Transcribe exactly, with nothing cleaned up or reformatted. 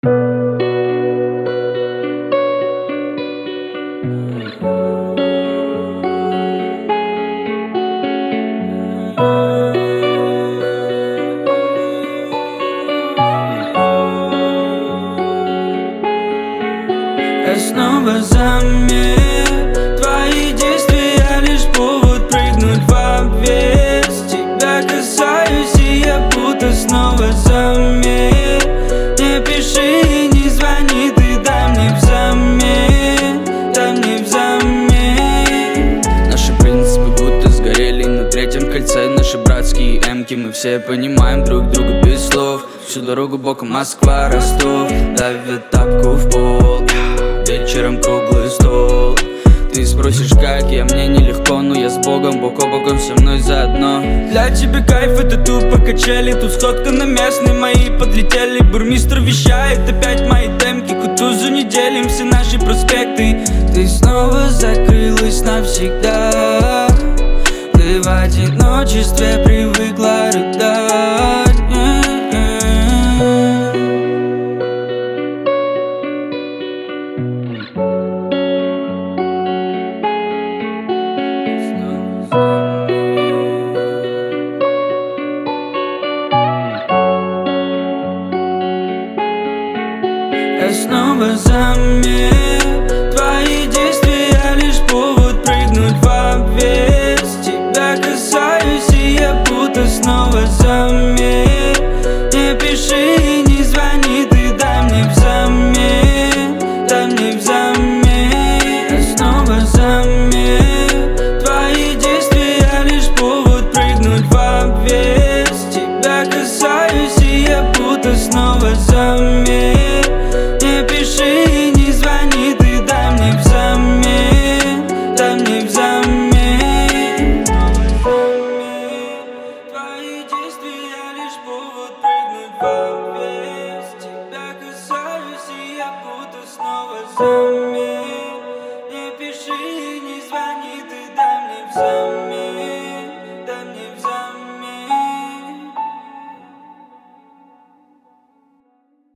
Я снова замер. Твои действия лишь повод прыгнуть в обвес. Тебя касаюсь, и я будто снова замер. Не пиши и не звони, ты дай мне взамен, дай мне взамен. Наши принципы будто сгорели на третьем кольце. Наши братские эмки, мы все понимаем друг друга без слов. Всю дорогу боком Москва, Ростов, давит тапку в пол. Вечером круглый стол. Ты спросишь, как я, мне нелегко, но я с Богом, бок о бок, он со мной заодно. Для тебя кайф, это тупо качели. Тут сходка на местные, мои подлетели. Бурмистр вещает опять мои темки. Кутузу не делим, все наши проспекты. Ты снова закрылась навсегда. Ты в одиночестве привыкла рыдать. Я снова замер. Твои действия лишь повод прыгнуть в обвес. Тебя касаюсь, и я будто снова замер. Не пиши и не звони, ты дай мне взамен, дай мне взамен. Я снова замер. Твои действия лишь повод прыгнуть в обвес. Тебя касаюсь, и я будто снова замер. Не пиши и не звони, ты дай мне взамен, дай мне взамен. Твои действия лишь повод прыгнуть в обвес. Тебя касаюсь, и я будто снова замер. Не пиши и не звони, ты дай мне взамен.